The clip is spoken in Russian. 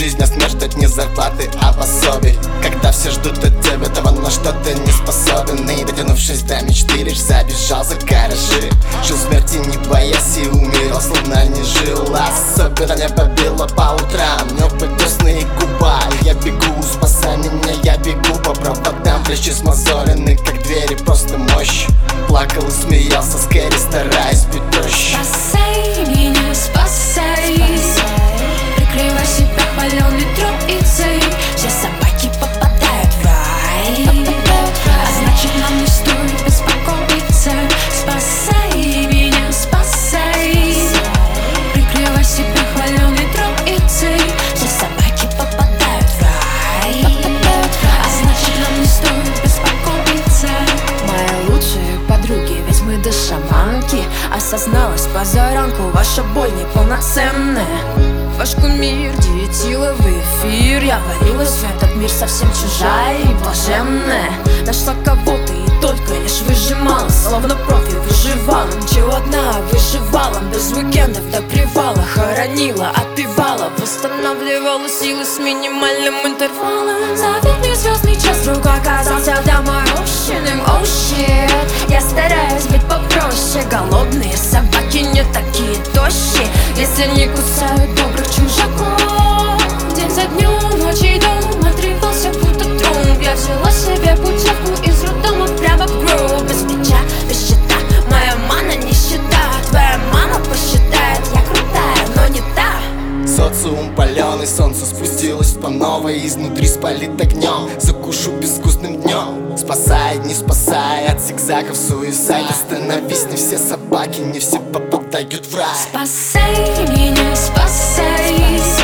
жизнь, а смерть ждать не зарплаты, а пособий. Когда все ждут от тебя того, на что ты не способен. И дотянувшись до мечты, лишь забежал за гаражи. Жил смерти не боясь и умирал, словно не жил. Особенно не побило по утрам, но по десны и губа. Я бегу, спасай меня, я бегу по проводам. Плечи смазолены, как двери, просто мощь. Плакал и смеялся, скорее стараясь быть проще. Спасай меня, спасай, прикрывай себя паленой троицей. Все собаки попадают в рай, а значит нам не стоит беспокоиться. Спасай меня, спасай, прикрывай себя паленой троицей. Все собаки попадают в рай, а значит нам не стоит беспокоиться. Мои лучшие подруги, ведь мы до шаманки. Осозналась позаранку, ваша боль неполноценная. Ваш кумир детила в эфир. Я варилась в этот мир совсем чужая и блаженная. Нашла кого-то и только лишь выжимала, словно профи выживала. Ничего одна выживала, без уикендов до привала. Хоронила, отпевала, восстанавливала силы с минимальным интервалом. Заветный звездный час вдруг оказался доморощенным. Oh shit, я стараюсь быть попроще. Голодные собаки не такие тощие, если не кусают добрых чужаков. День за днем, ночью дом отрывался, будто труп. Я взяла себе путевку из роддома прямо в гроб. Без меча, без щита, моя мана нищета. Твоя мама посчитает, я крутая, но не та. Социум паленый, солнце спустилось по новой. Изнутри спалит огнем, закушу безвкусным днем. Спасай, не спасай, от зигзагов суицид. Остановись, не все собаки, не все попадают в рай. Спасай меня, спасай.